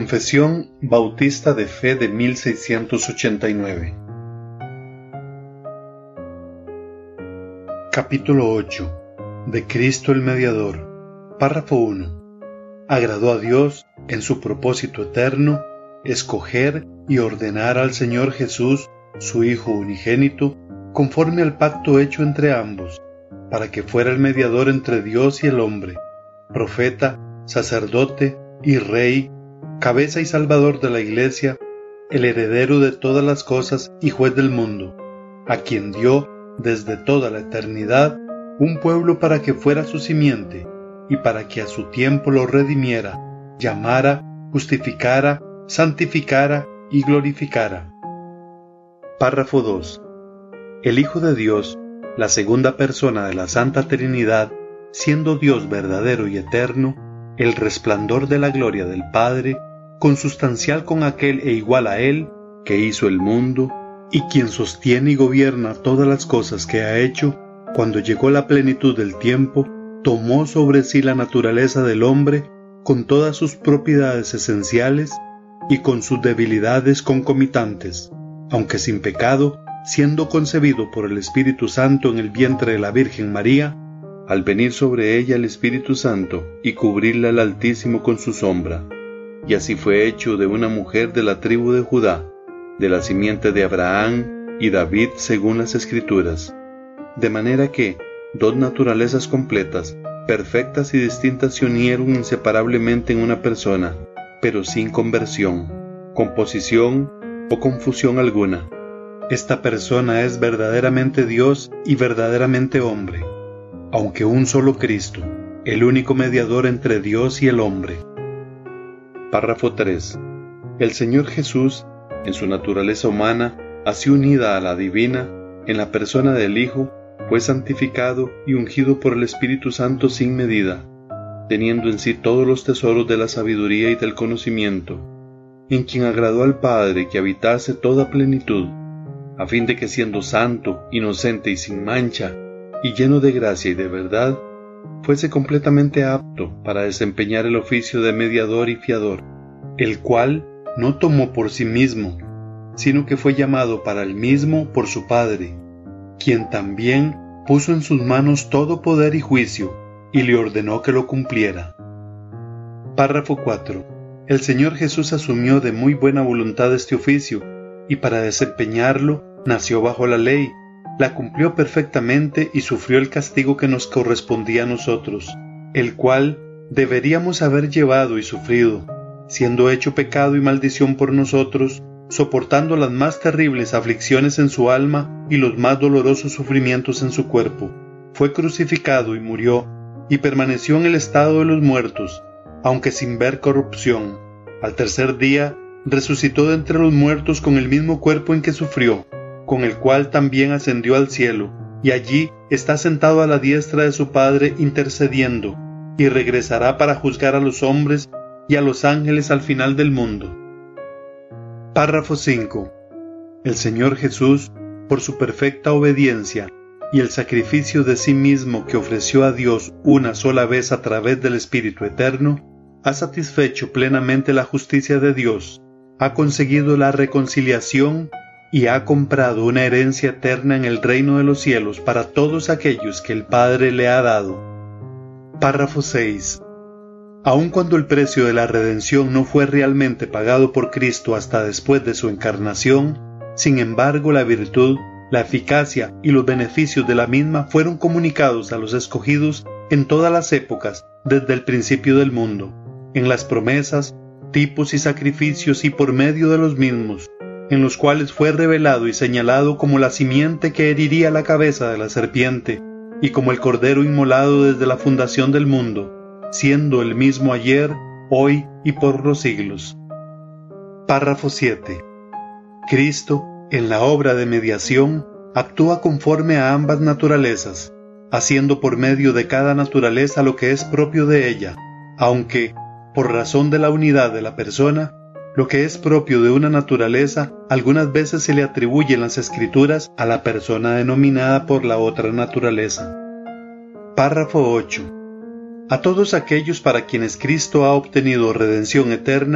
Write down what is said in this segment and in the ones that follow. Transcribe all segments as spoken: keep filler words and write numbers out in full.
Confesión Bautista de Fe de mil seiscientos ochenta y nueve. Capítulo ocho. De Cristo el Mediador. Párrafo uno. Agradó a Dios, en su propósito eterno, escoger y ordenar al Señor Jesús, su Hijo unigénito, conforme al pacto hecho entre ambos, para que fuera el mediador entre Dios y el hombre, profeta, sacerdote y rey, cabeza y salvador de la Iglesia, el heredero de todas las cosas y juez del mundo, a quien dio desde toda la eternidad un pueblo para que fuera su simiente y para que a su tiempo lo redimiera, llamara, justificara, santificara y glorificara. Párrafo dos. El Hijo de Dios, la segunda persona de la Santa Trinidad, siendo Dios verdadero y eterno, el resplandor de la gloria del Padre, consustancial con aquel e igual a Él, que hizo el mundo, y quien sostiene y gobierna todas las cosas que ha hecho, cuando llegó la plenitud del tiempo, tomó sobre sí la naturaleza del hombre, con todas sus propiedades esenciales y con sus debilidades concomitantes, aunque sin pecado, siendo concebido por el Espíritu Santo en el vientre de la Virgen María, al venir sobre ella el Espíritu Santo y cubrirla el Altísimo con su sombra. Y así fue hecho de una mujer de la tribu de Judá, de la simiente de Abraham y David según las Escrituras. De manera que dos naturalezas completas, perfectas y distintas se unieron inseparablemente en una persona, pero sin conversión, composición o confusión alguna. Esta persona es verdaderamente Dios y verdaderamente hombre, aunque un solo Cristo, el único mediador entre Dios y el hombre. Párrafo tres. El Señor Jesús, en su naturaleza humana, así unida a la divina, en la persona del Hijo, fue santificado y ungido por el Espíritu Santo sin medida, teniendo en sí todos los tesoros de la sabiduría y del conocimiento, en quien agradó al Padre que habitase toda plenitud, a fin de que siendo santo, inocente y sin mancha, y lleno de gracia y de verdad, fuese completamente apto para desempeñar el oficio de mediador y fiador, el cual no tomó por sí mismo, sino que fue llamado para el mismo por su Padre, quien también puso en sus manos todo poder y juicio, y le ordenó que lo cumpliera. Párrafo cuatro. El Señor Jesús asumió de muy buena voluntad este oficio, y para desempeñarlo nació bajo la ley, la cumplió perfectamente y sufrió el castigo que nos correspondía a nosotros, el cual deberíamos haber llevado y sufrido, siendo hecho pecado y maldición por nosotros, soportando las más terribles aflicciones en su alma y los más dolorosos sufrimientos en su cuerpo. Fue crucificado y murió, y permaneció en el estado de los muertos, aunque sin ver corrupción. Al tercer día, resucitó de entre los muertos con el mismo cuerpo en que sufrió, con el cual también ascendió al cielo, y allí está sentado a la diestra de su Padre intercediendo, y regresará para juzgar a los hombres y a los ángeles al final del mundo. Párrafo cinco. El Señor Jesús, por su perfecta obediencia y el sacrificio de sí mismo que ofreció a Dios una sola vez a través del Espíritu Eterno, ha satisfecho plenamente la justicia de Dios, ha conseguido la reconciliación y ha comprado una herencia eterna en el reino de los cielos para todos aquellos que el Padre le ha dado. Párrafo seis. Aun cuando el precio de la redención no fue realmente pagado por Cristo hasta después de su encarnación, sin embargo la virtud, la eficacia y los beneficios de la misma fueron comunicados a los escogidos en todas las épocas desde el principio del mundo, en las promesas, tipos y sacrificios y por medio de los mismos, en los cuales fue revelado y señalado como la simiente que heriría la cabeza de la serpiente, y como el Cordero inmolado desde la fundación del mundo, siendo el mismo ayer, hoy y por los siglos. Párrafo siete. Cristo, en la obra de mediación, actúa conforme a ambas naturalezas, haciendo por medio de cada naturaleza lo que es propio de ella, aunque, por razón de la unidad de la persona, lo que es propio de una naturaleza algunas veces se le atribuye en las Escrituras a la persona denominada por la otra naturaleza. Párrafo ocho. A todos aquellos para quienes Cristo ha obtenido redención eterna,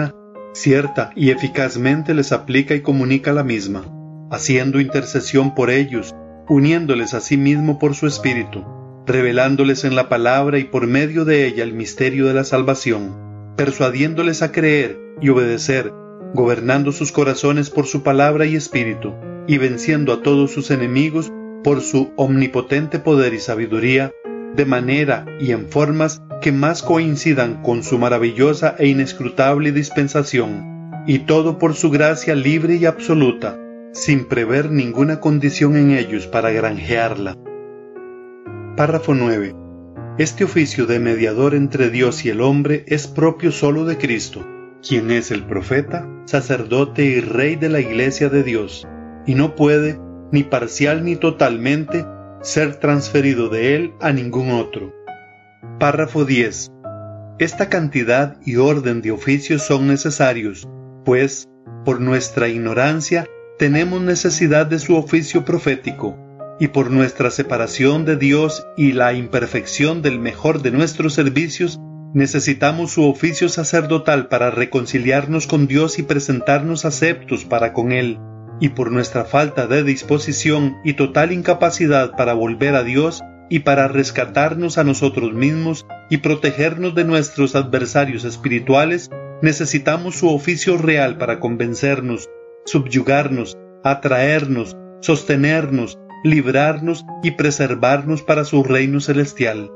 cierta y eficazmente les aplica y comunica la misma, haciendo intercesión por ellos, uniéndoles a sí mismo por su Espíritu, revelándoles en la palabra y por medio de ella el misterio de la salvación, persuadiéndoles a creer y obedecer, gobernando sus corazones por su palabra y Espíritu, y venciendo a todos sus enemigos por su omnipotente poder y sabiduría, de manera y en formas que más coincidan con su maravillosa e inescrutable dispensación, y todo por su gracia libre y absoluta, sin prever ninguna condición en ellos para granjearla. Párrafo nueve. Este oficio de mediador entre Dios y el hombre es propio solo de Cristo, quien es el profeta, sacerdote y rey de la Iglesia de Dios, y no puede, ni parcial ni totalmente, ser transferido de él a ningún otro. Párrafo diez. Esta cantidad y orden de oficios son necesarios, pues, por nuestra ignorancia, tenemos necesidad de su oficio profético, y por nuestra separación de Dios y la imperfección del mejor de nuestros servicios, necesitamos su oficio sacerdotal para reconciliarnos con Dios y presentarnos aceptos para con Él, y por nuestra falta de disposición y total incapacidad para volver a Dios y para rescatarnos a nosotros mismos y protegernos de nuestros adversarios espirituales, necesitamos su oficio real para convencernos, subyugarnos, atraernos, sostenernos, librarnos y preservarnos para su reino celestial.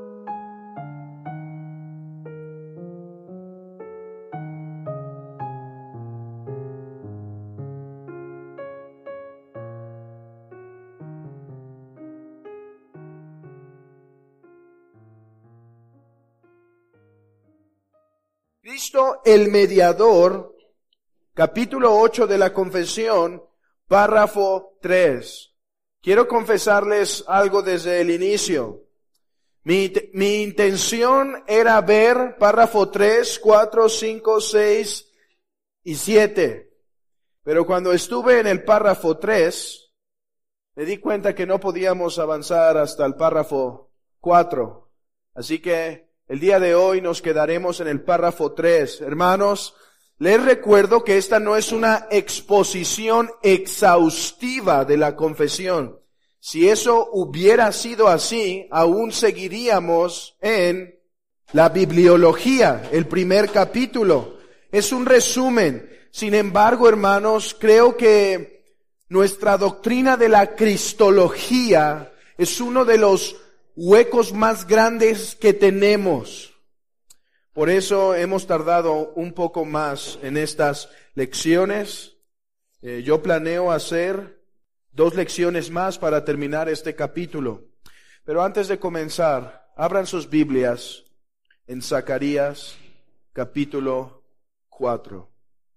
Cristo el mediador, capítulo ocho de la confesión, párrafo tres. Quiero confesarles algo desde el inicio. Mi, mi intención era ver párrafo tres, cuatro, cinco, seis y siete. Pero cuando estuve en el párrafo tres, me di cuenta que no podíamos avanzar hasta el párrafo cuatro. Así que el día de hoy nos quedaremos en el párrafo tres. Hermanos, les recuerdo que esta no es una exposición exhaustiva de la confesión. Si eso hubiera sido así, aún seguiríamos en la bibliología, el primer capítulo. Es un resumen. Sin embargo, hermanos, creo que nuestra doctrina de la cristología es uno de los huecos más grandes que tenemos. Por eso hemos tardado un poco más en estas lecciones. Eh, yo planeo hacer dos lecciones más para terminar este capítulo. Pero antes de comenzar, abran sus Biblias en Zacarías capítulo cuatro.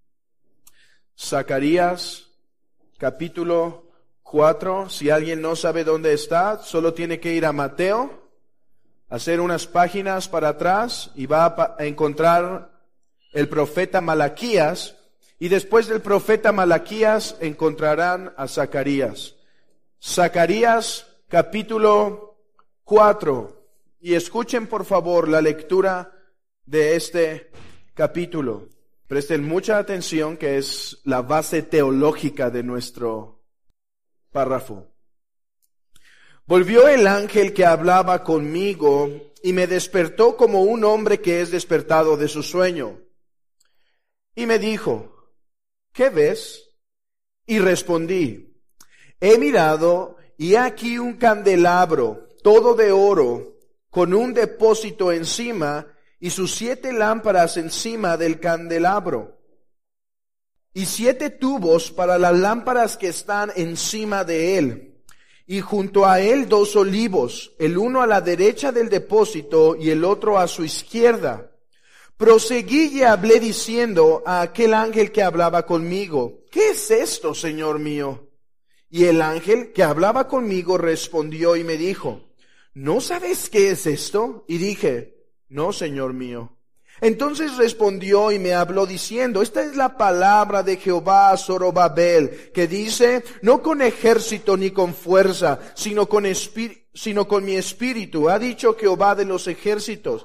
Zacarías capítulo cuatro, si alguien no sabe dónde está, solo tiene que ir a Mateo, hacer unas páginas para atrás y va a encontrar el profeta Malaquías, y después del profeta Malaquías encontrarán a Zacarías. Zacarías capítulo cuatro, y escuchen por favor la lectura de este capítulo. Presten mucha atención, que es la base teológica de nuestro párrafo. Volvió el ángel que hablaba conmigo y me despertó como un hombre que es despertado de su sueño. Y me dijo, ¿qué ves? Y respondí, he mirado y he aquí un candelabro, todo de oro, con un depósito encima y sus siete lámparas encima del candelabro. Y siete tubos para las lámparas que están encima de él. Y junto a él dos olivos, el uno a la derecha del depósito y el otro a su izquierda. Proseguí y hablé diciendo a aquel ángel que hablaba conmigo, ¿qué es esto, Señor mío? Y el ángel que hablaba conmigo respondió y me dijo, ¿no sabes qué es esto? Y dije, no, Señor mío. Entonces respondió y me habló diciendo, esta es la palabra de Jehová a Zorobabel, que dice, no con ejército ni con fuerza, sino con espí- sino con mi espíritu, ha dicho Jehová de los ejércitos.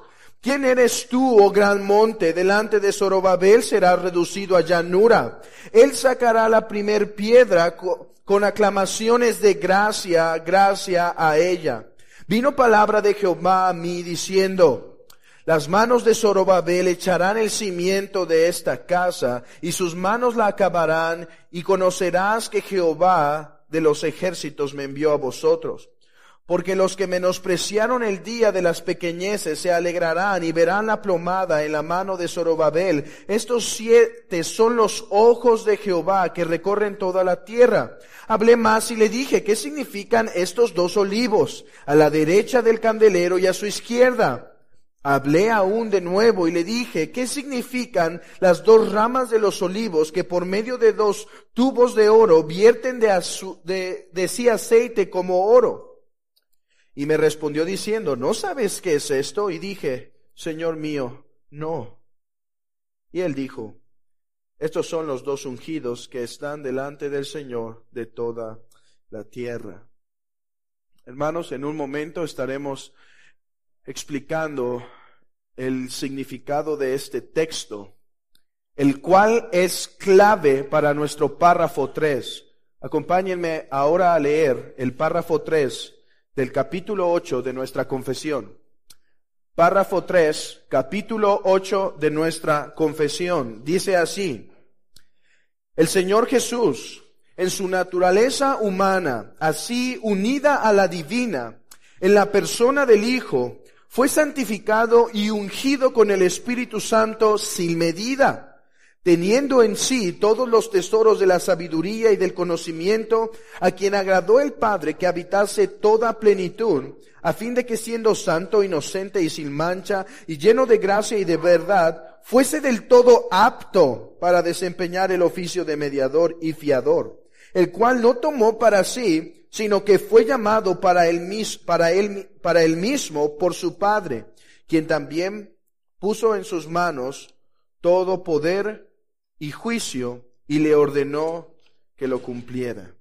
¿Quién eres tú, oh gran monte? Delante de Zorobabel será reducido a llanura. Él sacará la primer piedra con aclamaciones de gracia, gracia a ella. Vino palabra de Jehová a mí diciendo, las manos de Zorobabel echarán el cimiento de esta casa, y sus manos la acabarán, y conocerás que Jehová de los ejércitos me envió a vosotros. Porque los que menospreciaron el día de las pequeñeces se alegrarán y verán la plomada en la mano de Zorobabel. Estos siete son los ojos de Jehová que recorren toda la tierra. Hablé más y le dije, ¿qué significan estos dos olivos? A la derecha del candelero y a su izquierda. Hablé aún de nuevo y le dije, ¿qué significan las dos ramas de los olivos que por medio de dos tubos de oro vierten de, azu- de, de sí aceite como oro? Y me respondió diciendo, ¿no sabes qué es esto? Y dije, Señor mío, no. Y él dijo, estos son los dos ungidos que están delante del Señor de toda la tierra. Hermanos, en un momento estaremos explicando el significado de este texto, el cual es clave para nuestro párrafo tres. Acompáñenme ahora a leer el párrafo tres del capítulo ocho de nuestra confesión. Párrafo tres, capítulo ocho de nuestra confesión. Dice así, el Señor Jesús, en su naturaleza humana, así unida a la divina, en la persona del Hijo, fue santificado y ungido con el Espíritu Santo sin medida, teniendo en sí todos los tesoros de la sabiduría y del conocimiento, a quien agradó el Padre que habitase toda plenitud, a fin de que siendo santo, inocente y sin mancha, y lleno de gracia y de verdad, fuese del todo apto para desempeñar el oficio de mediador y fiador, el cual no tomó para sí, sino que fue llamado para él, mis, para, él, para él mismo por su Padre, quien también puso en sus manos todo poder y juicio y le ordenó que lo cumpliera.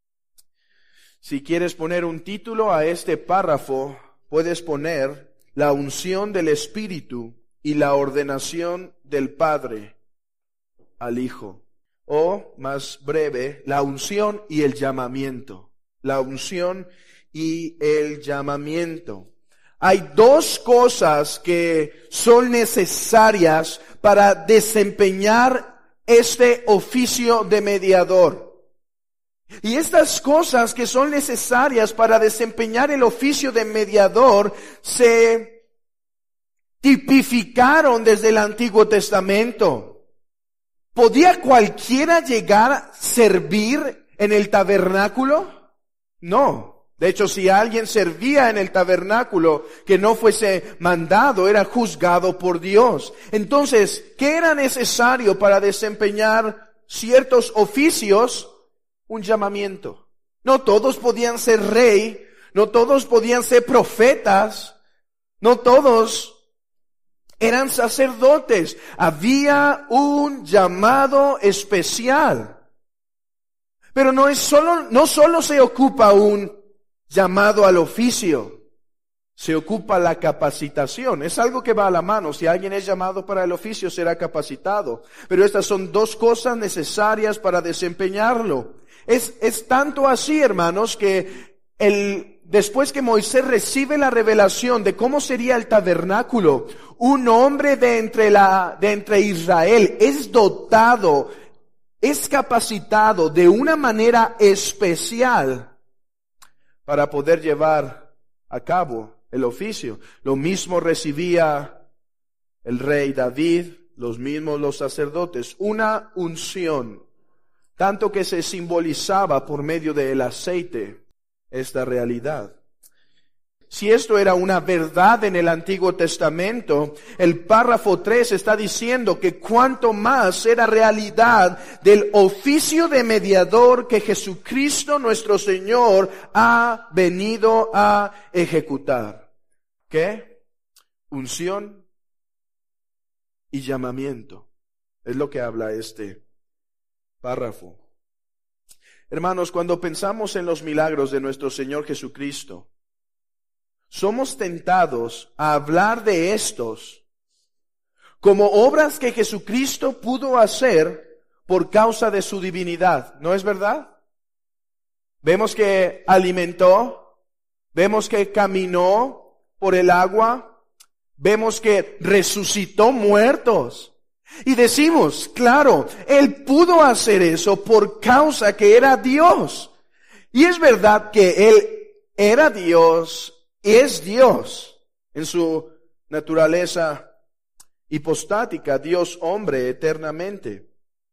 Si quieres poner un título a este párrafo, puedes poner la unción del Espíritu y la ordenación del Padre al Hijo. O, más breve, la unción y el llamamiento. La unción y el llamamiento. Hay dos cosas que son necesarias para desempeñar este oficio de mediador. Y estas cosas que son necesarias para desempeñar el oficio de mediador se tipificaron desde el Antiguo Testamento. ¿Podía cualquiera llegar a servir en el tabernáculo? No. De hecho, si alguien servía en el tabernáculo que no fuese mandado, era juzgado por Dios. Entonces, ¿qué era necesario para desempeñar ciertos oficios? Un llamamiento. No todos podían ser rey, no todos podían ser profetas, no todos eran sacerdotes. Había un llamado especial. Pero no es solo, no solo se ocupa un llamado al oficio, se ocupa la capacitación. Es algo que va a la mano. Si alguien es llamado para el oficio, será capacitado. Pero estas son dos cosas necesarias para desempeñarlo. Es, es tanto así, hermanos, que el, después que Moisés recibe la revelación de cómo sería el tabernáculo, un hombre de entre la, de entre Israel es dotado, es capacitado de una manera especial para poder llevar a cabo el oficio. Lo mismo recibía el rey David, los mismos los sacerdotes, una unción, tanto que se simbolizaba por medio del aceite esta realidad. Si esto era una verdad en el Antiguo Testamento, el párrafo tres está diciendo que cuanto más era realidad del oficio de mediador que Jesucristo nuestro Señor ha venido a ejecutar. ¿Qué? Unción y llamamiento. Es lo que habla este párrafo. Hermanos, cuando pensamos en los milagros de nuestro Señor Jesucristo, somos tentados a hablar de estos como obras que Jesucristo pudo hacer por causa de su divinidad. ¿No es verdad? Vemos que alimentó, vemos que caminó por el agua, vemos que resucitó muertos. Y decimos, claro, Él pudo hacer eso por causa que era Dios. Y es verdad que Él era Dios, es Dios en su naturaleza hipostática, Dios hombre eternamente.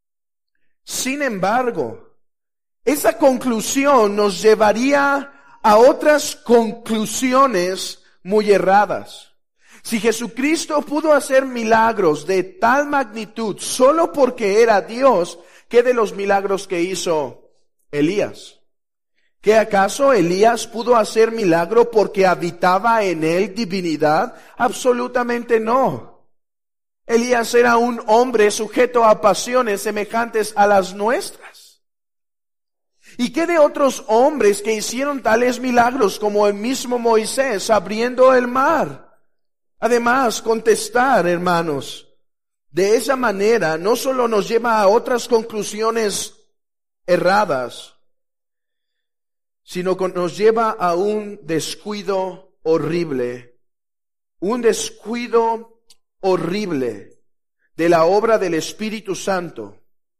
Sin embargo, esa conclusión nos llevaría a otras conclusiones muy erradas. Si Jesucristo pudo hacer milagros de tal magnitud solo porque era Dios, ¿qué de los milagros que hizo Elías? ¿Qué acaso Elías pudo hacer milagro porque habitaba en él divinidad? Absolutamente no. Elías era un hombre sujeto a pasiones semejantes a las nuestras. ¿Y qué de otros hombres que hicieron tales milagros como el mismo Moisés abriendo el mar? Además, contestar, hermanos, de esa manera no solo nos lleva a otras conclusiones erradas, sino que nos lleva a un descuido horrible, un descuido horrible de la obra del Espíritu Santo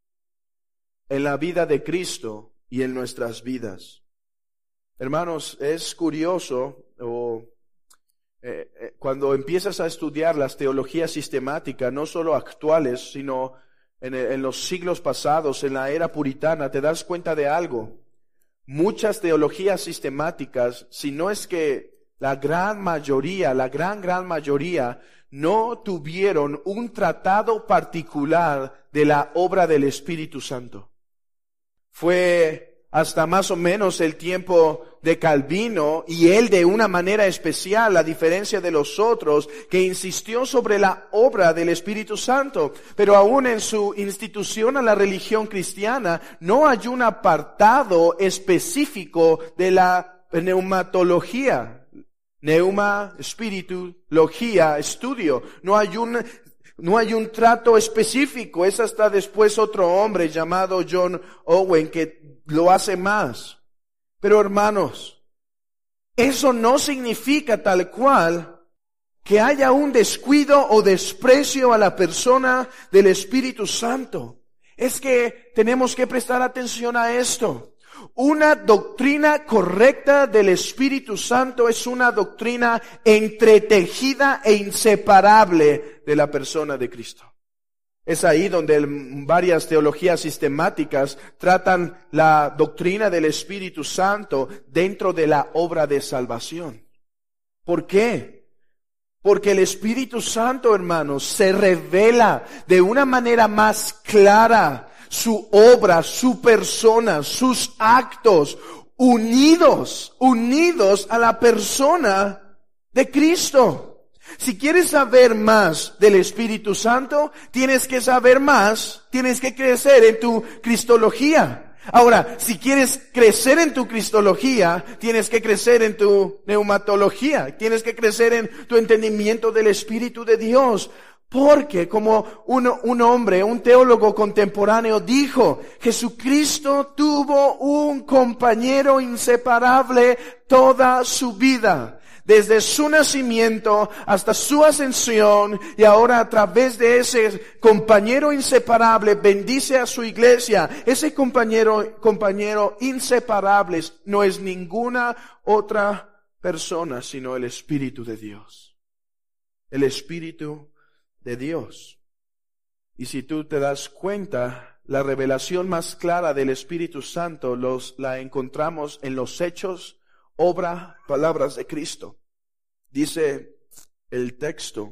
en la vida de Cristo y en nuestras vidas. Hermanos, es curioso, o eh, eh, cuando empiezas a estudiar las teologías sistemáticas, no solo actuales, sino en, en los siglos pasados, en la era puritana, te das cuenta de algo. Muchas teologías sistemáticas, si no es que la gran mayoría, la gran, gran mayoría, no tuvieron un tratado particular de la obra del Espíritu Santo. Fue hasta más o menos el tiempo de Calvino, y él de una manera especial, a diferencia de los otros, que insistió sobre la obra del Espíritu Santo. Pero aún en su institución a la religión cristiana, no hay un apartado específico de la pneumatología. Neuma, espíritu, logía, estudio. No hay un, no hay un trato específico. Es hasta después otro hombre llamado John Owen que lo hace más. Pero hermanos, eso no significa tal cual que haya un descuido o desprecio a la persona del Espíritu Santo. Es que tenemos que prestar atención a esto. Una doctrina correcta del Espíritu Santo es una doctrina entretejida e inseparable de la persona de Cristo. Es ahí donde el, varias teologías sistemáticas tratan la doctrina del Espíritu Santo dentro de la obra de salvación. ¿Por qué? Porque el Espíritu Santo, hermanos, se revela de una manera más clara su obra, su persona, sus actos, unidos, unidos a la persona de Cristo. Si quieres saber más del Espíritu Santo, tienes que saber más, tienes que crecer en tu cristología. Ahora, si quieres crecer en tu cristología, tienes que crecer en tu neumatología, tienes que crecer en tu entendimiento del Espíritu de Dios. Porque como un, un hombre, un teólogo contemporáneo dijo, Jesucristo tuvo un compañero inseparable toda su vida. Desde su nacimiento hasta su ascensión, y ahora a través de ese compañero inseparable bendice a su iglesia. Ese compañero, compañero inseparable no es ninguna otra persona sino el Espíritu de Dios. El Espíritu de Dios. Y si tú te das cuenta, la revelación más clara del Espíritu Santo los, la encontramos en los hechos, obra, palabras de Cristo. Dice el texto,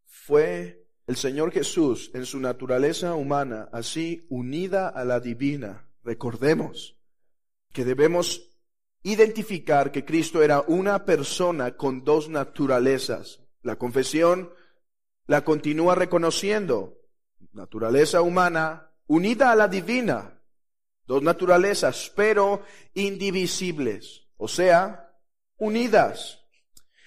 fue el Señor Jesús en su naturaleza humana, así unida a la divina. Recordemos que debemos identificar que Cristo era una persona con dos naturalezas. La confesión la continúa reconociendo. Naturaleza humana unida a la divina. Dos naturalezas, pero indivisibles. O sea, unidas.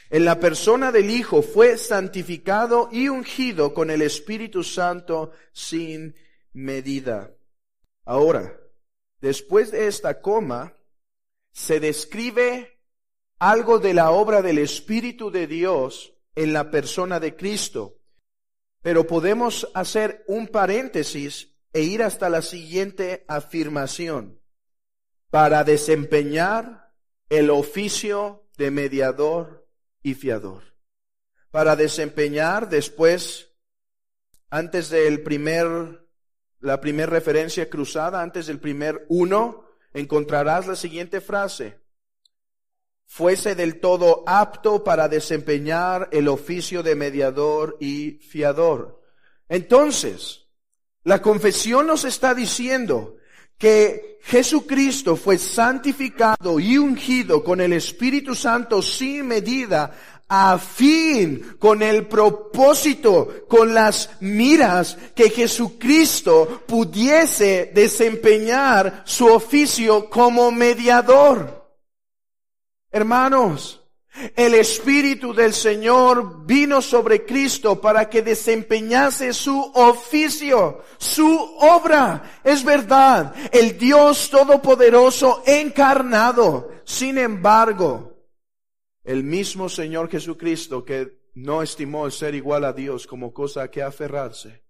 en la persona del Hijo fue santificado y ungido con el Espíritu Santo sin medida. Ahora, después de esta coma, se describe algo de la obra del Espíritu de Dios en la persona de Cristo. Pero podemos hacer un paréntesis e ir hasta la siguiente afirmación. Para desempeñar el oficio de mediador y fiador. Para desempeñar después, antes del primer, la primera referencia cruzada, antes del primer uno, encontrarás la siguiente frase. Fuese del todo apto para desempeñar el oficio de mediador y fiador. Entonces, la confesión nos está diciendo que Jesucristo fue santificado y ungido con el Espíritu Santo sin medida, a fin, con el propósito, con las miras que Jesucristo pudiese desempeñar su oficio como mediador. Hermanos, el Espíritu del Señor vino sobre Cristo para que desempeñase su oficio, su obra. Es verdad, el Dios Todopoderoso encarnado. Sin embargo, el mismo Señor Jesucristo, que no estimó el ser igual a Dios como cosa a que aferrarse,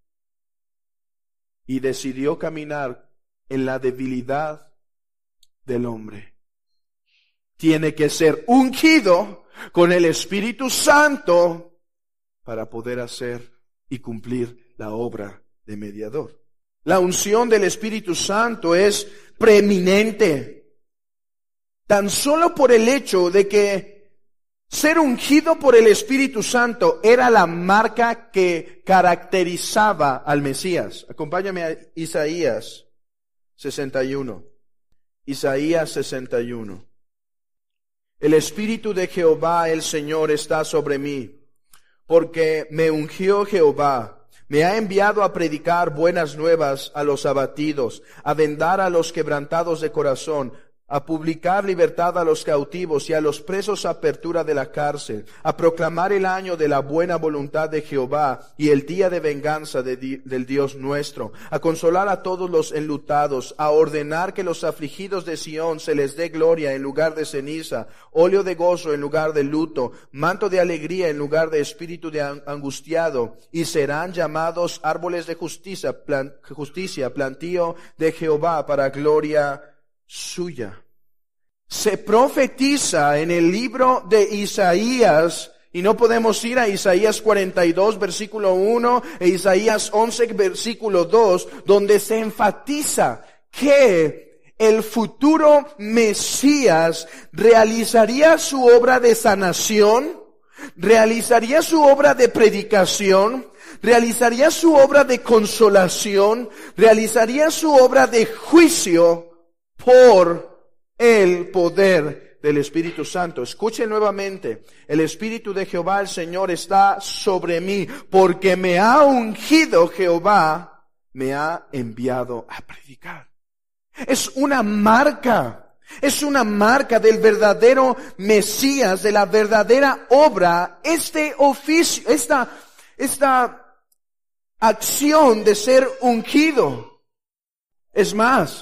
y decidió caminar en la debilidad del hombre, tiene que ser ungido con el Espíritu Santo para poder hacer y cumplir la obra de mediador. La unción del Espíritu Santo es preeminente. Tan solo por el hecho de que ser ungido por el Espíritu Santo era la marca que caracterizaba al Mesías. Acompáñame a Isaías sesenta y uno. Isaías sesenta y uno. El Espíritu de Jehová el Señor está sobre mí, porque me ungió Jehová, me ha enviado a predicar buenas nuevas a los abatidos, a vendar a los quebrantados de corazón, a publicar libertad a los cautivos y a los presos apertura de la cárcel, a proclamar el año de la buena voluntad de Jehová y el día de venganza de di- del Dios nuestro, a consolar a todos los enlutados, a ordenar que los afligidos de Sión se les dé gloria en lugar de ceniza, óleo de gozo en lugar de luto, manto de alegría en lugar de espíritu de angustiado, y serán llamados árboles de justicia, plan- justicia, plantío de Jehová para gloria suya. Se profetiza en el libro de Isaías, y no podemos ir a Isaías cuarenta y dos versículo uno e Isaías once versículo dos, donde se enfatiza que el futuro Mesías realizaría su obra de sanación, realizaría su obra de predicación, realizaría su obra de consolación, realizaría su obra de juicio por el poder del Espíritu Santo. Escuchen nuevamente, el Espíritu de Jehová el Señor está sobre mí, porque me ha ungido Jehová, me ha enviado a predicar. Es una marca, es una marca del verdadero Mesías, de la verdadera obra, este oficio, esta, esta acción de ser ungido. Es más,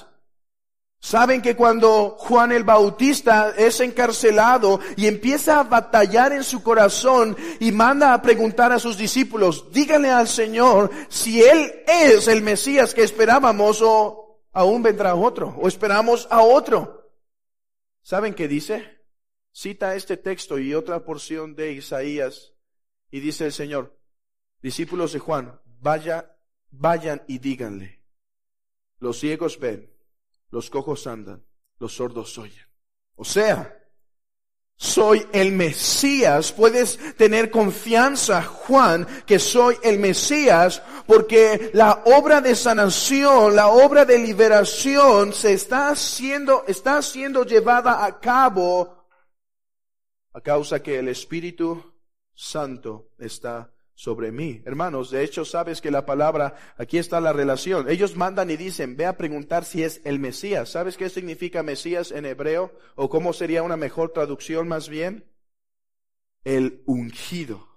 saben que cuando Juan el Bautista es encarcelado y empieza a batallar en su corazón y manda a preguntar a sus discípulos, díganle al Señor si Él es el Mesías que esperábamos o aún vendrá otro, o esperamos a otro. ¿Saben qué dice? Cita este texto y otra porción de Isaías y dice el Señor, discípulos de Juan, vaya, vayan y díganle, los ciegos ven, los cojos andan, los sordos oyen. O sea, soy el Mesías. Puedes tener confianza, Juan, que soy el Mesías, porque la obra de sanación, la obra de liberación se está haciendo, está siendo llevada a cabo a causa que el Espíritu Santo está sobre mí. Hermanos, de hecho, sabes que la palabra, aquí está la relación. Ellos mandan y dicen, ve a preguntar si es el Mesías. ¿Sabes qué significa Mesías en hebreo? ¿O cómo sería una mejor traducción más bien? el ungido.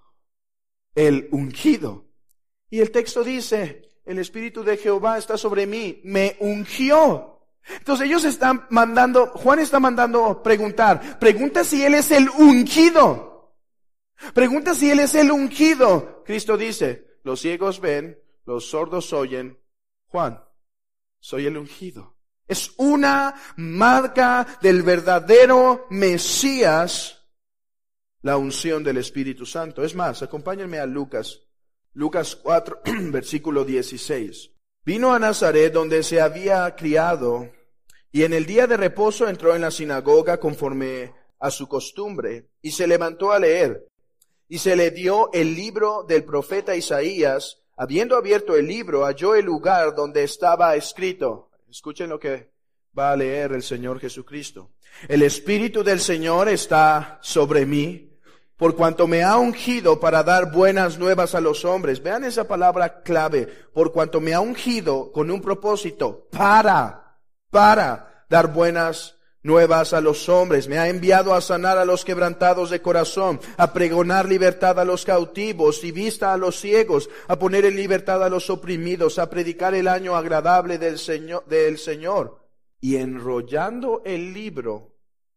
El ungido. Y el texto dice, el Espíritu de Jehová está sobre mí, me ungió. Entonces ellos están mandando, Juan está mandando preguntar, pregunta si él es el ungido. Pregunta si él es el ungido. Cristo dice, los ciegos ven, los sordos oyen. Juan, soy el ungido. Es una marca del verdadero Mesías, la unción del Espíritu Santo. Es más, acompáñenme a Lucas. Lucas cuatro, versículo dieciséis. Vino a Nazaret donde se había criado, y en el día de reposo entró en la sinagoga conforme a su costumbre, y se levantó a leer. Y se le dio el libro del profeta Isaías. Habiendo abierto el libro, halló el lugar donde estaba escrito. Escuchen lo que va a leer el Señor Jesucristo. El Espíritu del Señor está sobre mí, por cuanto me ha ungido para dar buenas nuevas a los hombres. Vean esa palabra clave. Por cuanto me ha ungido con un propósito. Para, para dar buenas nuevas a los hombres. Me ha enviado a sanar a los quebrantados de corazón, a pregonar libertad a los cautivos y vista a los ciegos, a poner en libertad a los oprimidos, a predicar el año agradable del Señor, del Señor. Y enrollando el libro,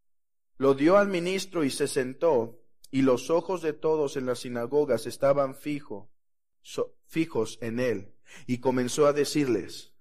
lo dio al ministro y se sentó. Y los ojos de todos en las sinagogas estaban fijo, so, fijos en él. Y comenzó a decirles,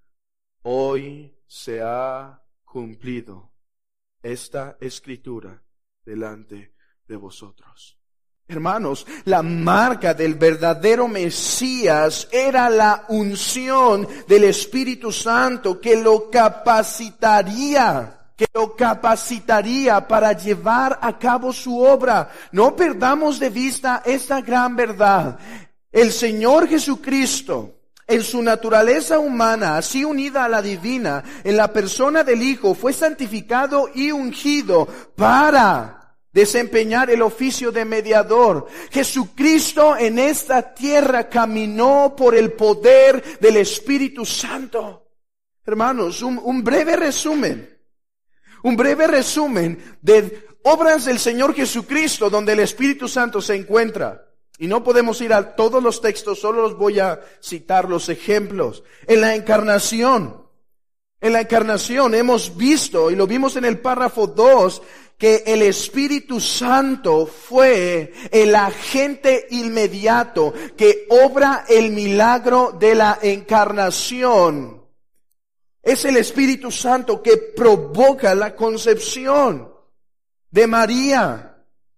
hoy se ha cumplido esta escritura delante de vosotros. Hermanos, la marca del verdadero Mesías era la unción del Espíritu Santo que lo capacitaría. que lo capacitaría para llevar a cabo su obra. No perdamos de vista esta gran verdad. El Señor Jesucristo, en su naturaleza humana, así unida a la divina, en la persona del Hijo, fue santificado y ungido para desempeñar el oficio de mediador. Jesucristo en esta tierra caminó por el poder del Espíritu Santo. Hermanos, un, un breve resumen. Un breve resumen de obras del Señor Jesucristo donde el Espíritu Santo se encuentra. Y no podemos ir a todos los textos, solo los voy a citar los ejemplos. En la encarnación, en la encarnación hemos visto, y lo vimos en el párrafo dos, que el Espíritu Santo fue el agente inmediato que obra el milagro de la encarnación. Es el Espíritu Santo que provoca la concepción de María.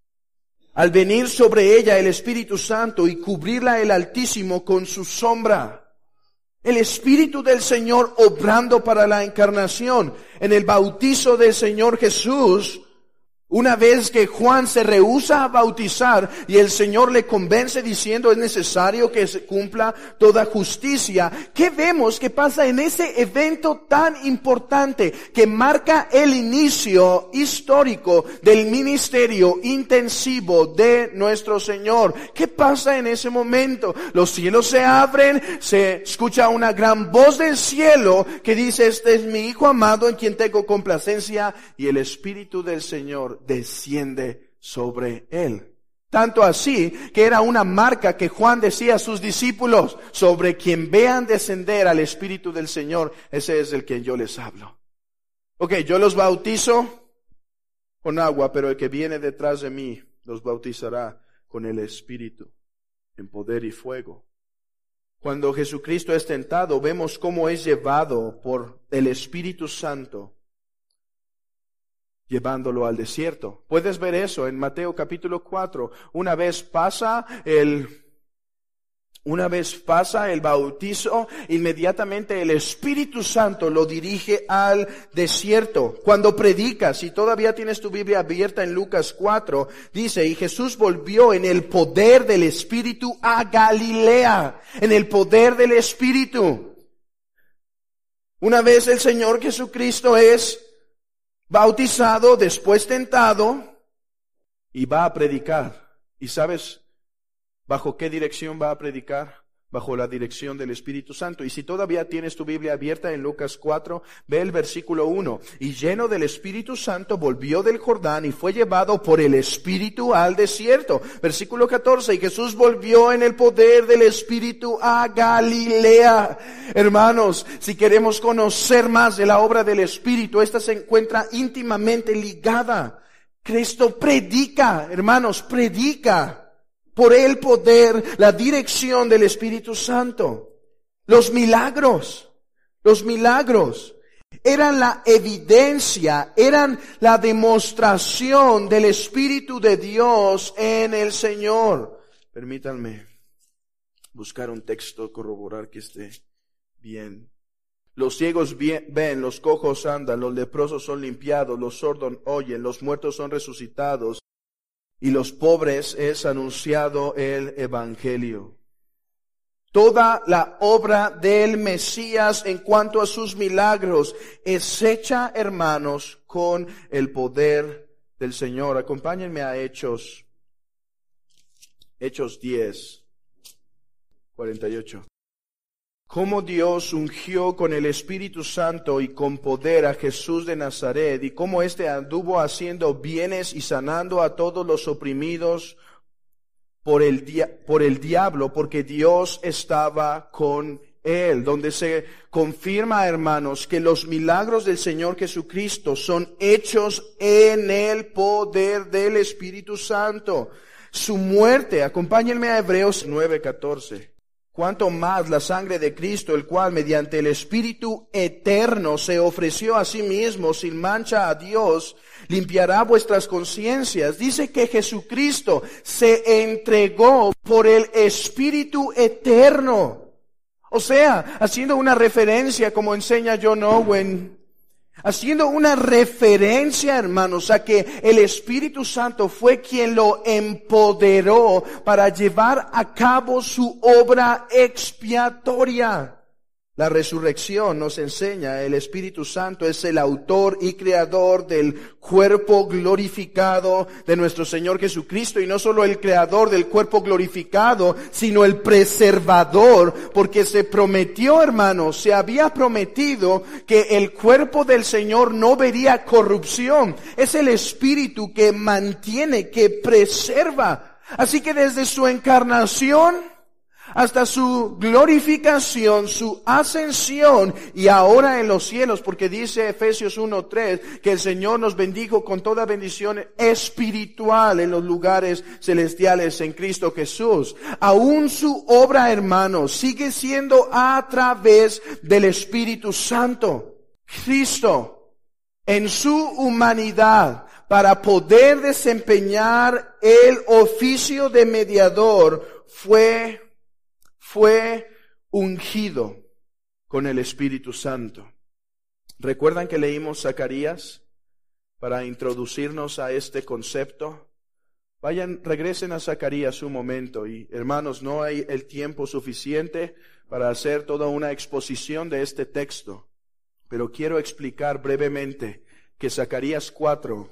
Al venir sobre ella el Espíritu Santo y cubrirla el Altísimo con su sombra. El Espíritu del Señor obrando para la encarnación. En el bautizo del Señor Jesús, una vez que Juan se rehúsa a bautizar y el Señor le convence diciendo es necesario que se cumpla toda justicia, ¿qué vemos que pasa en ese evento tan importante que marca el inicio histórico del ministerio intensivo de nuestro Señor? ¿Qué pasa en ese momento? Los cielos se abren, se escucha una gran voz del cielo que dice, este es mi Hijo amado en quien tengo complacencia, y el Espíritu del Señor desciende sobre él. Tanto así que era una marca que Juan decía a sus discípulos, sobre quien vean descender al Espíritu del Señor, ese es el que yo les hablo. Ok, yo los bautizo con agua, pero el que viene detrás de mí los bautizará con el Espíritu, en poder y fuego. Cuando Jesucristo es tentado, vemos cómo es llevado por el Espíritu Santo, llevándolo al desierto. Puedes ver eso en Mateo capítulo cuatro. Una vez pasa el, una vez pasa el bautizo, inmediatamente el Espíritu Santo lo dirige al desierto. Cuando predicas, si todavía tienes tu Biblia abierta en Lucas cuatro, dice, y Jesús volvió en el poder del Espíritu a Galilea, en el poder del Espíritu. Una vez el Señor Jesucristo es bautizado, después tentado, y va a predicar. ¿Y sabes bajo qué dirección va a predicar? bajo la dirección del Espíritu Santo. Y si todavía tienes tu Biblia abierta en Lucas cuatro, ve el versículo uno. Y lleno del Espíritu Santo volvió del Jordán y fue llevado por el Espíritu al desierto. Versículo catorce. Y Jesús volvió en el poder del Espíritu a Galilea. Hermanos, si queremos conocer más de la obra del Espíritu, esta se encuentra íntimamente ligada. Cristo predica, hermanos, predica. Por el poder, la dirección del Espíritu Santo. Los milagros, los milagros eran la evidencia, eran la demostración del Espíritu de Dios en el Señor. Permítanme buscar un texto, corroborar que esté bien. Los ciegos ven, los cojos andan, los leprosos son limpiados, los sordos oyen, los muertos son resucitados. Y los pobres es anunciado el Evangelio. Toda la obra del Mesías en cuanto a sus milagros es hecha, hermanos, con el poder del Señor. Acompáñenme a Hechos, Hechos diez, cuarenta y ocho. Cómo Dios ungió con el Espíritu Santo y con poder a Jesús de Nazaret, y cómo éste anduvo haciendo bienes y sanando a todos los oprimidos por el, dia- por el diablo, porque Dios estaba con él. Donde se confirma, hermanos, que los milagros del Señor Jesucristo son hechos en el poder del Espíritu Santo. Su muerte, acompáñenme a Hebreos nueve catorce. Cuanto más la sangre de Cristo, el cual mediante el Espíritu eterno se ofreció a sí mismo sin mancha a Dios, limpiará vuestras conciencias. Dice que Jesucristo se entregó por el Espíritu eterno. O sea, haciendo una referencia, como enseña John Owen, haciendo una referencia, hermanos, a que el Espíritu Santo fue quien lo empoderó para llevar a cabo su obra expiatoria. La resurrección nos enseña, el Espíritu Santo es el autor y creador del cuerpo glorificado de nuestro Señor Jesucristo, y no solo el creador del cuerpo glorificado, sino el preservador, porque se prometió, hermanos, se había prometido que el cuerpo del Señor no vería corrupción. Es el Espíritu que mantiene, que preserva. Así que desde su encarnación hasta su glorificación, su ascensión, y ahora en los cielos, porque dice Efesios uno tres que el Señor nos bendijo con toda bendición espiritual en los lugares celestiales en Cristo Jesús. Aún su obra, hermanos, sigue siendo a través del Espíritu Santo. Cristo, en su humanidad, para poder desempeñar el oficio de mediador, fue fue ungido con el Espíritu Santo. ¿Recuerdan que leímos Zacarías para introducirnos a este concepto? Vayan, regresen a Zacarías un momento, y hermanos, no hay el tiempo suficiente para hacer toda una exposición de este texto, pero quiero explicar brevemente que Zacarías cuatro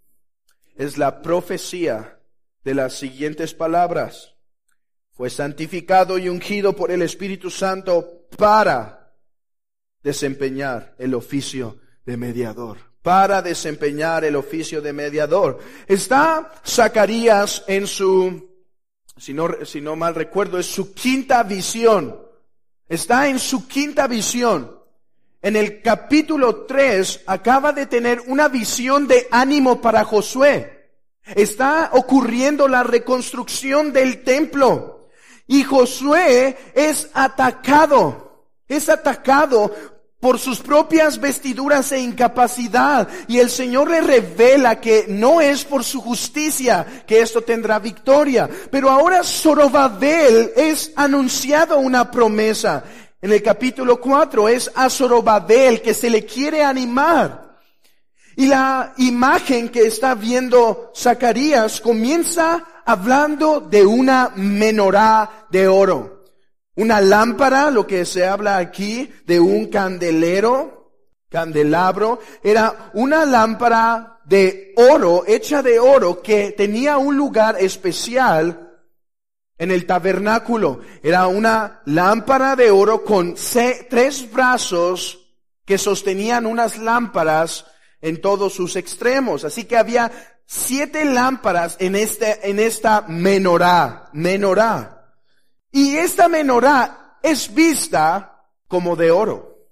es la profecía de las siguientes palabras. Fue santificado y ungido por el Espíritu Santo para desempeñar el oficio de mediador. Para desempeñar el oficio de mediador. Está Zacarías en su, si no, si no mal recuerdo, es su quinta visión. Está en su quinta visión. En el capítulo tres acaba de tener una visión de ánimo para Josué. Está ocurriendo la reconstrucción del templo. Y Josué es atacado, es atacado por sus propias vestiduras e incapacidad. Y el Señor le revela que no es por su justicia que esto tendrá victoria. Pero ahora Zorobabel es anunciado una promesa. En el capítulo cuatro es a Zorobabel que se le quiere animar. Y la imagen que está viendo Zacarías comienza hablando de una menorá de oro. Una lámpara, lo que se habla aquí de un candelero, candelabro, era una lámpara de oro, hecha de oro, que tenía un lugar especial en el tabernáculo. Era una lámpara de oro con se- tres brazos que sostenían unas lámparas en todos sus extremos. Así que había siete lámparas en este, en esta menorá, menorá. Y esta menorá es vista como de oro.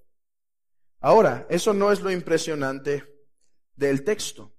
Ahora, eso no es lo impresionante del texto.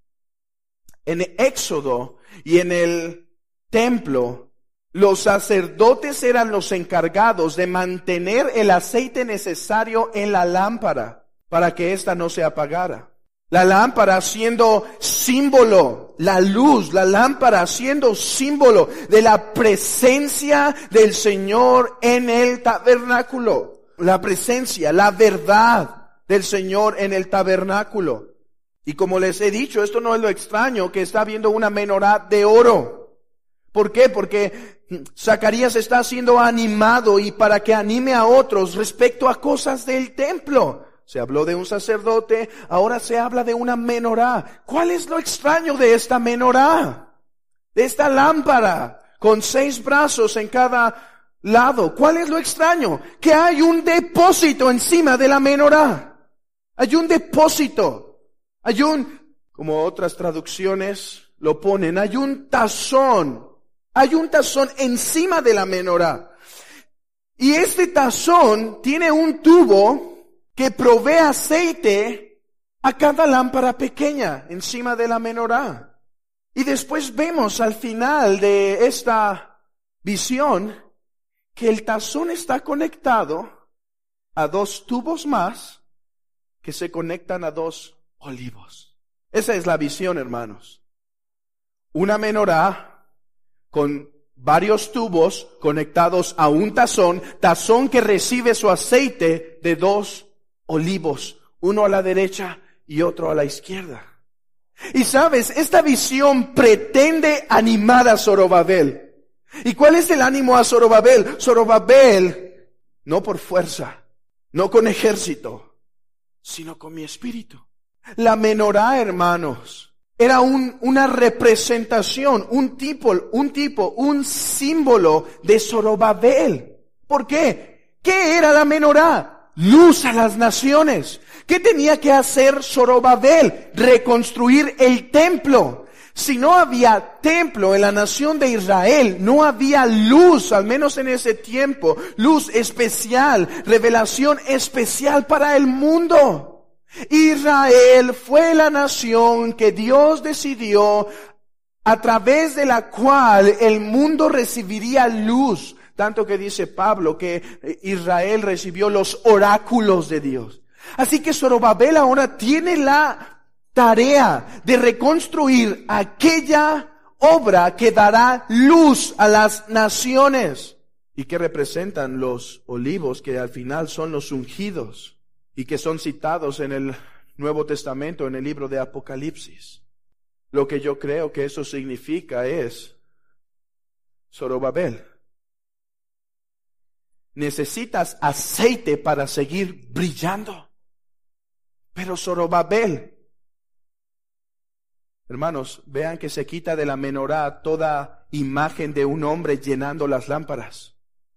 En Éxodo y en el templo, los sacerdotes eran los encargados de mantener el aceite necesario en la lámpara para que ésta no se apagara. La lámpara siendo símbolo, la luz, la lámpara siendo símbolo de la presencia del Señor en el tabernáculo. La presencia, la verdad del Señor en el tabernáculo. Y como les he dicho, esto no es lo extraño, que está viendo una menorá de oro. ¿Por qué? Porque Zacarías está siendo animado y para que anime a otros respecto a cosas del templo. Se habló de un sacerdote, ahora se habla de una menorá. ¿Cuál es lo extraño de esta menorá? De esta lámpara con seis brazos en cada lado. ¿Cuál es lo extraño? Que hay un depósito encima de la menorá. Hay un depósito. Hay un, como otras traducciones lo ponen, hay un tazón. Hay un tazón encima de la menorá. Y este tazón tiene un tubo que provee aceite a cada lámpara pequeña encima de la menorá. Y después vemos al final de esta visión que el tazón está conectado a dos tubos más que se conectan a dos olivos. Esa es la visión, hermanos. Una menorá con varios tubos conectados a un tazón, tazón que recibe su aceite de dos olivos, uno a la derecha y otro a la izquierda. Y sabes, esta visión pretende animar a Zorobabel. ¿Y cuál es el ánimo a Zorobabel? Zorobabel, no por fuerza, no con ejército, sino con mi espíritu. La menorá, hermanos, era un, una representación, un tipo, un tipo, un símbolo de Zorobabel. ¿Por qué? ¿Qué era la menorá? Luz a las naciones. ¿Qué tenía que hacer Zorobabel? Reconstruir el templo. Si no había templo en la nación de Israel, no había luz, al menos en ese tiempo, luz especial, revelación especial para el mundo. Israel fue la nación que Dios decidió a través de la cual el mundo recibiría luz. Tanto que dice Pablo que Israel recibió los oráculos de Dios. Así que Zorobabel ahora tiene la tarea de reconstruir aquella obra que dará luz a las naciones. Y que representan los olivos que al final son los ungidos. Y que son citados en el Nuevo Testamento, en el libro de Apocalipsis. Lo que yo creo que eso significa es, Zorobabel, necesitas aceite para seguir brillando. Pero Zorobabel, hermanos, vean que se quita de la menorá toda imagen de un hombre llenando las lámparas.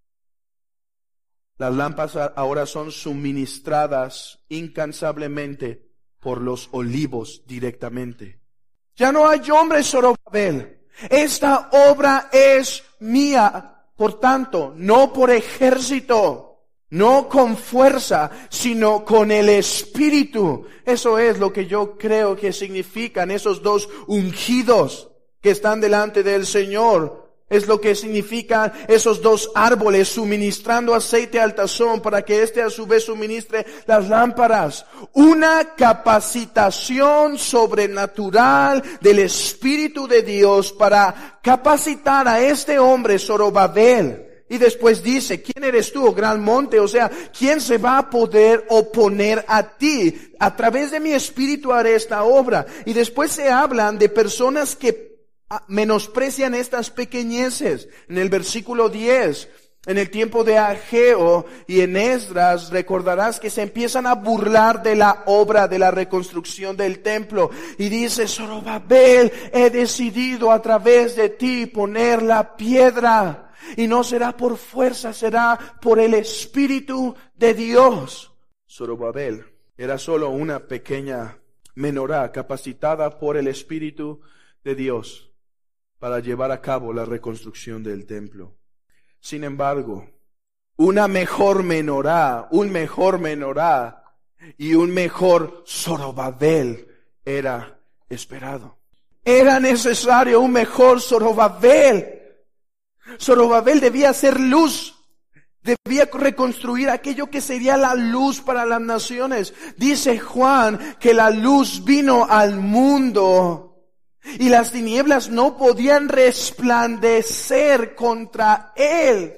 Las lámparas ahora son suministradas incansablemente por los olivos directamente. Ya no hay hombre, Zorobabel. Esta obra es mía. Por tanto, no por ejército, no con fuerza, sino con el Espíritu. Eso es lo que yo creo que significan esos dos ungidos que están delante del Señor. Es lo que significan esos dos árboles suministrando aceite al tazón para que éste a su vez suministre las lámparas. Una capacitación sobrenatural del Espíritu de Dios para capacitar a este hombre Zorobabel. Y después dice, ¿quién eres tú, oh gran monte? O sea, ¿quién se va a poder oponer a ti? A través de mi Espíritu haré esta obra. Y después se hablan de personas que menosprecian estas pequeñeces. En el versículo diez, en el tiempo de Ageo y en Esdras, recordarás que se empiezan a burlar de la obra de la reconstrucción del templo. Y dice, Zorobabel, he decidido a través de ti poner la piedra. Y no será por fuerza, será por el Espíritu de Dios. Zorobabel era solo una pequeña menorá capacitada por el Espíritu de Dios para llevar a cabo la reconstrucción del templo. Sin embargo, una mejor menorá, un mejor menorá y un mejor Zorobabel era esperado. Era necesario un mejor Zorobabel. Zorobabel debía ser luz, debía reconstruir aquello que sería la luz para las naciones. Dice Juan que la luz vino al mundo y las tinieblas no podían resplandecer contra él.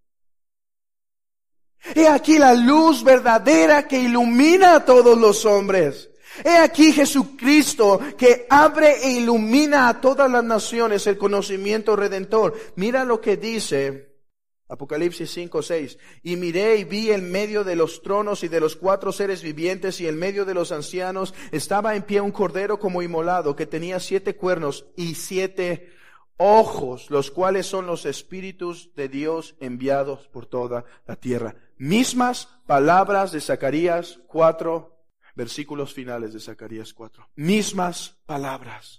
He aquí la luz verdadera que ilumina a todos los hombres. He aquí Jesucristo que abre e ilumina a todas las naciones el conocimiento redentor. Mira lo que dice Apocalipsis cinco seis. Y miré y vi en medio de los tronos y de los cuatro seres vivientes y en medio de los ancianos estaba en pie un cordero como inmolado que tenía siete cuernos y siete ojos, los cuales son los espíritus de Dios enviados por toda la tierra. Mismas palabras de Zacarías cuatro. Versículos finales de Zacarías cuatro. Mismas palabras.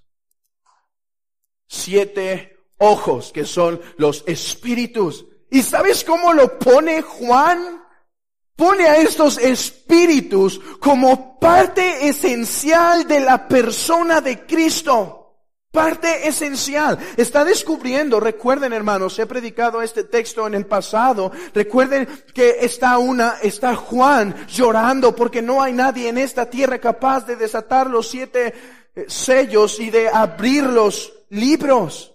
Siete ojos que son los espíritus. ¿Y sabes cómo lo pone Juan? Pone a estos espíritus como parte esencial de la persona de Cristo. Parte esencial. Está descubriendo, recuerden hermanos, he predicado este texto en el pasado. Recuerden que está una, está Juan llorando porque no hay nadie en esta tierra capaz de desatar los siete sellos y de abrir los libros.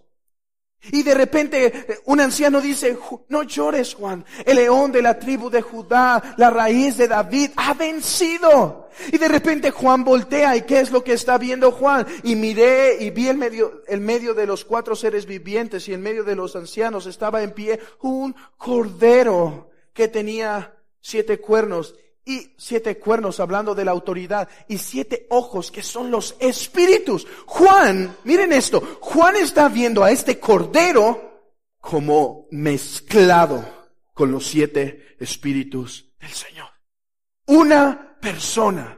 Y de repente un anciano dice, no llores Juan, el león de la tribu de Judá, la raíz de David, ha vencido. Y de repente Juan voltea, ¿y qué es lo que está viendo Juan? Y miré y vi en medio, en medio de los cuatro seres vivientes y en medio de los ancianos estaba en pie un cordero que tenía siete cuernos. Y siete cuernos hablando de la autoridad y siete ojos que son los espíritus. Juan, miren esto, Juan está viendo a este cordero como mezclado con los siete espíritus del Señor. Una persona,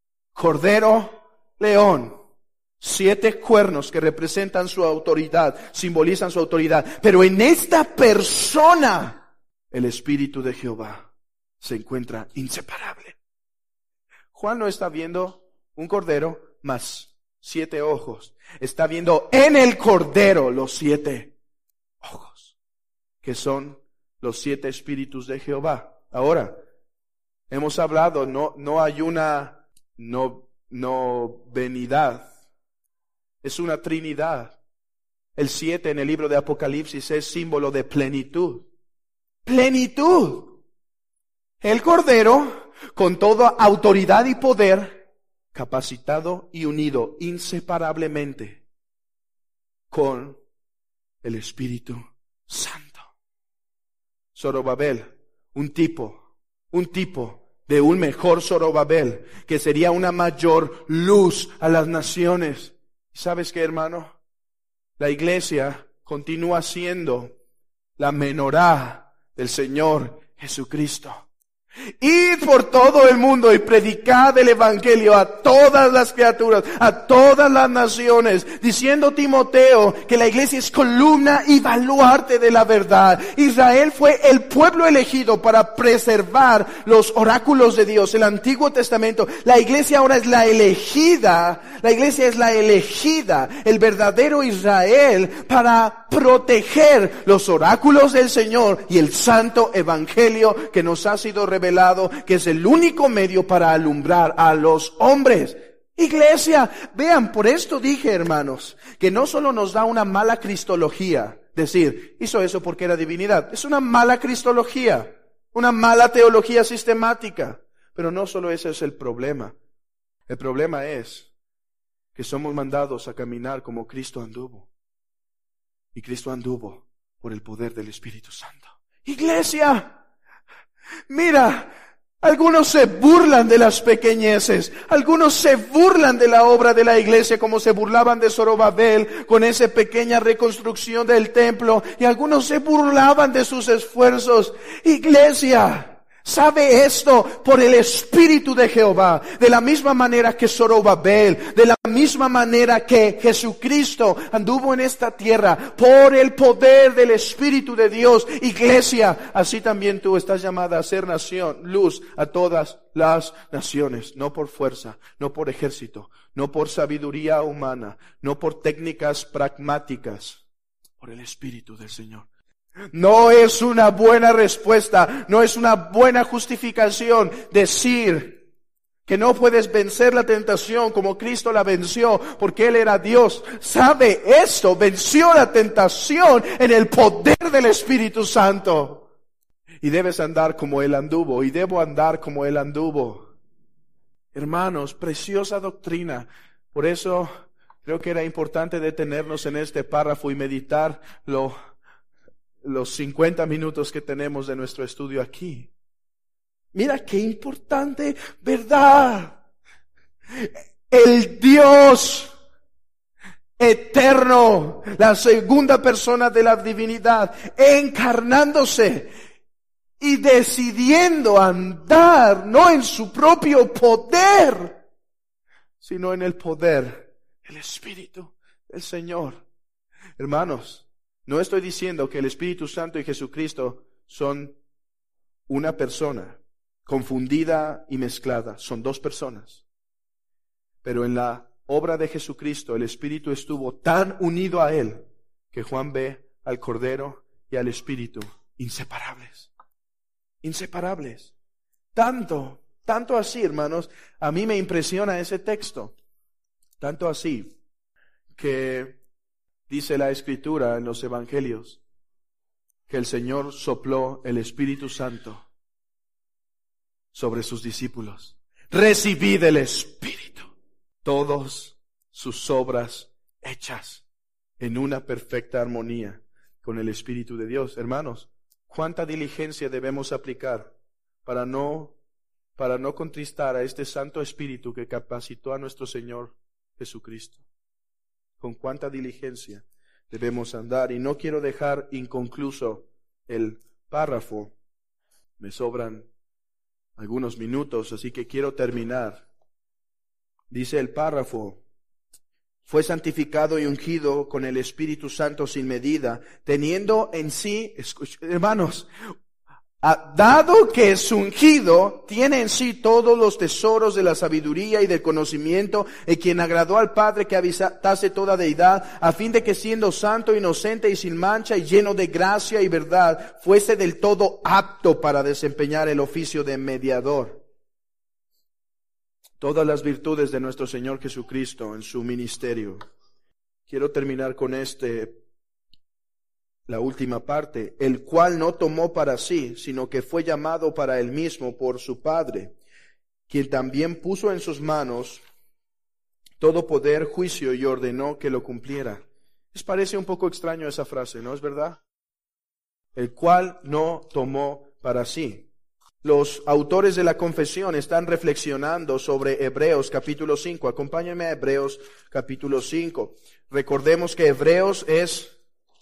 cordero, león, siete cuernos que representan su autoridad, simbolizan su autoridad. Pero en esta persona, el Espíritu de Jehová se encuentra inseparable. Juan no está viendo un cordero más siete ojos. Está viendo en el cordero los siete ojos, que son los siete espíritus de Jehová. Ahora, hemos hablado, no, no hay una no, no venidad. Es una trinidad. El siete en el libro de Apocalipsis es símbolo de plenitud. Plenitud. El Cordero, con toda autoridad y poder, capacitado y unido inseparablemente con el Espíritu Santo. Zorobabel, un tipo, un tipo de un mejor Zorobabel, que sería una mayor luz a las naciones. ¿Sabes qué, hermano? La iglesia continúa siendo la menorá del Señor Jesucristo. Id por todo el mundo y predicad el evangelio a todas las criaturas, a todas las naciones, diciendo Timoteo que la iglesia es columna y baluarte de la verdad. Israel fue el pueblo elegido para preservar los oráculos de Dios, el Antiguo Testamento. La iglesia ahora es la elegida, la iglesia es la elegida, el verdadero Israel, para proteger los oráculos del Señor y el santo evangelio que nos ha sido revelado, que es el único medio para alumbrar a los hombres. Iglesia, vean, por esto dije, hermanos, que no solo nos da una mala cristología, decir, hizo eso porque era divinidad. Es una mala cristología, una mala teología sistemática. Pero no solo ese es el problema. El problema es que somos mandados a caminar como Cristo anduvo. Y Cristo anduvo por el poder del Espíritu Santo. Iglesia, mira, Algunos se burlan de las pequeñeces. Algunos se burlan de la obra de la iglesia como se burlaban de Zorobabel con esa pequeña reconstrucción del templo. Y algunos se burlaban de sus esfuerzos. Iglesia, sabe esto por el Espíritu de Jehová. De la misma manera que Zorobabel, de la misma manera que Jesucristo anduvo en esta tierra por el poder del Espíritu de Dios. Iglesia, así también tú estás llamada a ser nación, luz a todas las naciones. No por fuerza, no por ejército, no por sabiduría humana, no por técnicas pragmáticas, por el Espíritu del Señor. No es una buena respuesta, no es una buena justificación decir que no puedes vencer la tentación como Cristo la venció porque Él era Dios. Sabe esto, venció la tentación en el poder del Espíritu Santo. Y debes andar como Él anduvo, y debo andar como Él anduvo. Hermanos, preciosa doctrina. Por eso creo que era importante detenernos en este párrafo y meditar lo los cincuenta minutos que tenemos de nuestro estudio aquí. Mira qué importante verdad. El Dios eterno, la segunda persona de la divinidad, encarnándose y decidiendo andar no en su propio poder, sino en el poder del Espíritu del Señor. Hermanos, no estoy diciendo que el Espíritu Santo y Jesucristo son una persona confundida y mezclada. Son dos personas. Pero en la obra de Jesucristo el Espíritu estuvo tan unido a Él que Juan ve al Cordero y al Espíritu inseparables. Inseparables. Tanto, tanto así, hermanos, a mí me impresiona ese texto. Tanto así que dice la Escritura en los Evangelios que el Señor sopló el Espíritu Santo sobre sus discípulos. Recibid el Espíritu. Todas sus obras hechas en una perfecta armonía con el Espíritu de Dios. Hermanos, ¿cuánta diligencia debemos aplicar para no, para no contristar a este Santo Espíritu que capacitó a nuestro Señor Jesucristo? Con cuánta diligencia debemos andar. Y no quiero dejar inconcluso el párrafo. Me sobran algunos minutos, así que quiero terminar. Dice el párrafo: fue santificado y ungido con el Espíritu Santo sin medida, teniendo en sí, escuch, hermanos, Ah, dado que es ungido, tiene en sí todos los tesoros de la sabiduría y del conocimiento, y quien agradó al Padre que habitase toda deidad, a fin de que siendo santo, inocente y sin mancha y lleno de gracia y verdad, fuese del todo apto para desempeñar el oficio de mediador. Todas las virtudes de nuestro Señor Jesucristo en su ministerio. Quiero terminar con este la última parte, el cual no tomó para sí, sino que fue llamado para él mismo por su Padre, quien también puso en sus manos todo poder, juicio, y ordenó que lo cumpliera. ¿Les parece un poco extraño esa frase, no es verdad? El cual no tomó para sí. Los autores de la confesión están reflexionando sobre Hebreos capítulo cinco. Acompáñenme a Hebreos capítulo cinco. Recordemos que Hebreos es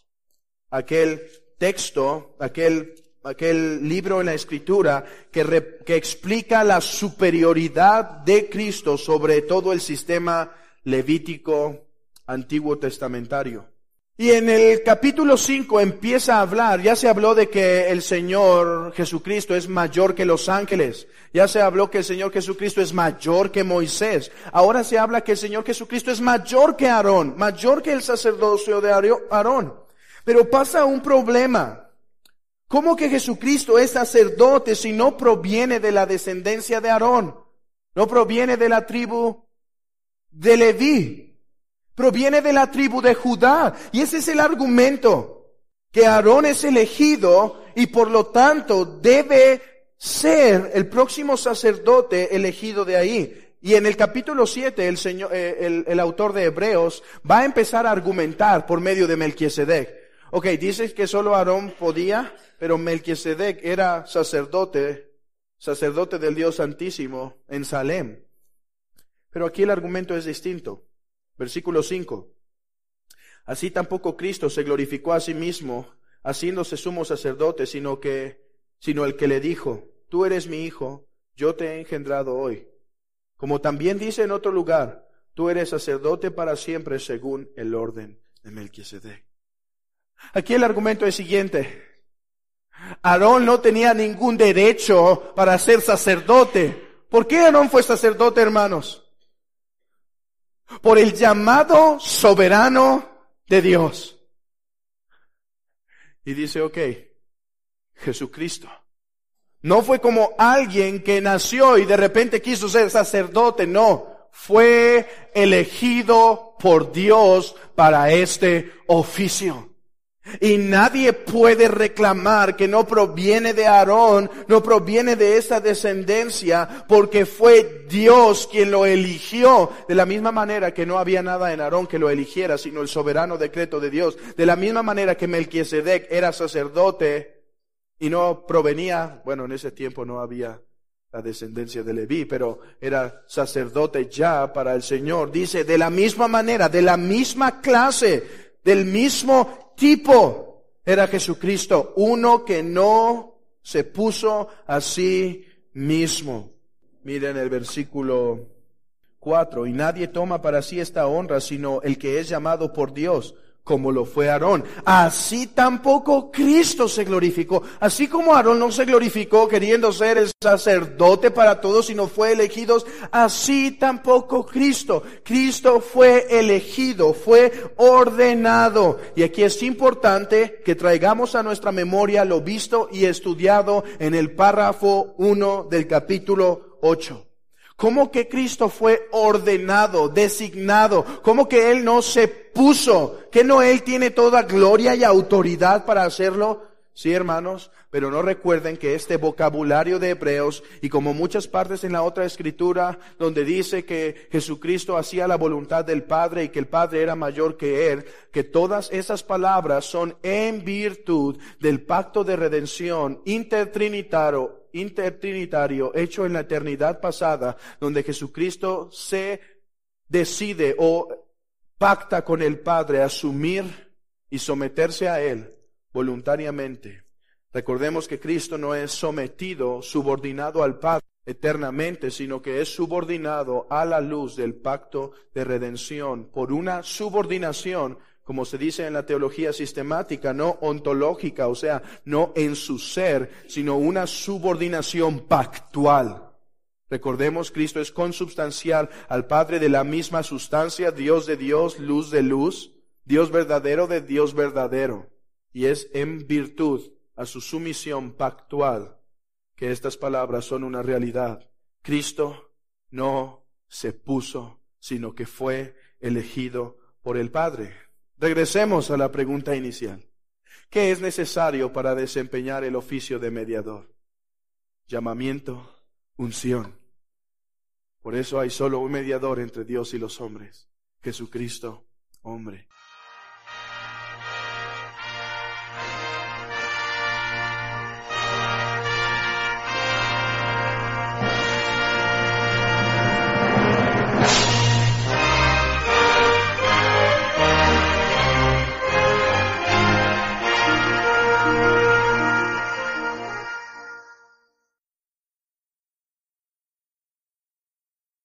aquel texto, aquel, aquel libro en la Escritura que, re, que explica la superioridad de Cristo sobre todo el sistema levítico antiguo testamentario. Y en el capítulo cinco empieza a hablar, ya se habló de que el Señor Jesucristo es mayor que los ángeles, ya se habló que el Señor Jesucristo es mayor que Moisés, ahora se habla que el Señor Jesucristo es mayor que Aarón, mayor que el sacerdocio de Aarón. Pero pasa un problema. ¿Cómo que Jesucristo es sacerdote si no proviene de la descendencia de Aarón? No proviene de la tribu de Leví. Proviene de la tribu de Judá. Y ese es el argumento. Que Aarón es elegido y por lo tanto debe ser el próximo sacerdote elegido de ahí. Y en el capítulo siete el, señor, eh, el, el autor de Hebreos va a empezar a argumentar por medio de Melquisedec. Ok, dices que solo Aarón podía, pero Melquisedec era sacerdote sacerdote del Dios Santísimo en Salem. Pero aquí el argumento es distinto. Versículo cinco. Así tampoco Cristo se glorificó a sí mismo, haciéndose sumo sacerdote, sino que, sino el que le dijo, tú eres mi hijo, yo te he engendrado hoy. Como también dice en otro lugar, tú eres sacerdote para siempre según el orden de Melquisedec. Aquí el argumento es siguiente. Aarón no tenía ningún derecho para ser sacerdote. ¿Por qué Aarón fue sacerdote, hermanos? Por el llamado soberano de Dios. Y dice, ok, Jesucristo. No fue como alguien que nació y de repente quiso ser sacerdote, no. Fue elegido por Dios para este oficio. Y nadie puede reclamar que no proviene de Aarón, no proviene de esta descendencia, porque fue Dios quien lo eligió. De la misma manera que no había nada en Aarón que lo eligiera, sino el soberano decreto de Dios. De la misma manera que Melquisedec era sacerdote y no provenía, bueno, en ese tiempo no había la descendencia de Leví, pero era sacerdote ya para el Señor. Dice, de la misma manera, de la misma clase, del mismo tipo era Jesucristo, uno que no se puso a sí mismo. Miren el versículo cuatro, y nadie toma para sí esta honra, sino el que es llamado por Dios, como lo fue Aarón. Así tampoco Cristo se glorificó. Así como Aarón no se glorificó queriendo ser el sacerdote para todos, sino fue elegido, así tampoco Cristo. Cristo fue elegido, fue ordenado. Y aquí es importante que traigamos a nuestra memoria lo visto y estudiado en el párrafo uno del capítulo ocho. ¿Cómo que Cristo fue ordenado, designado? ¿Cómo que Él no se puso? ¿Que no Él tiene toda gloria y autoridad para hacerlo? Sí, hermanos, pero no recuerden que este vocabulario de Hebreos, y como muchas partes en la otra escritura, donde dice que Jesucristo hacía la voluntad del Padre y que el Padre era mayor que Él, que todas esas palabras son en virtud del pacto de redención intertrinitario, intertrinitario hecho en la eternidad pasada, donde Jesucristo se decide o pacta con el Padre asumir y someterse a Él voluntariamente. Recordemos que Cristo no es sometido, subordinado al Padre eternamente, sino que es subordinado a la luz del pacto de redención por una subordinación, como se dice en la teología sistemática, no ontológica, o sea, no en su ser, sino una subordinación pactual. Recordemos, Cristo es consubstancial al Padre de la misma sustancia, Dios de Dios, luz de luz, Dios verdadero de Dios verdadero. Y es en virtud a su sumisión pactual que estas palabras son una realidad. Cristo no se puso, sino que fue elegido por el Padre. Regresemos a la pregunta inicial. ¿Qué es necesario para desempeñar el oficio de mediador? Llamamiento, unción. Por eso hay solo un mediador entre Dios y los hombres, Jesucristo, hombre.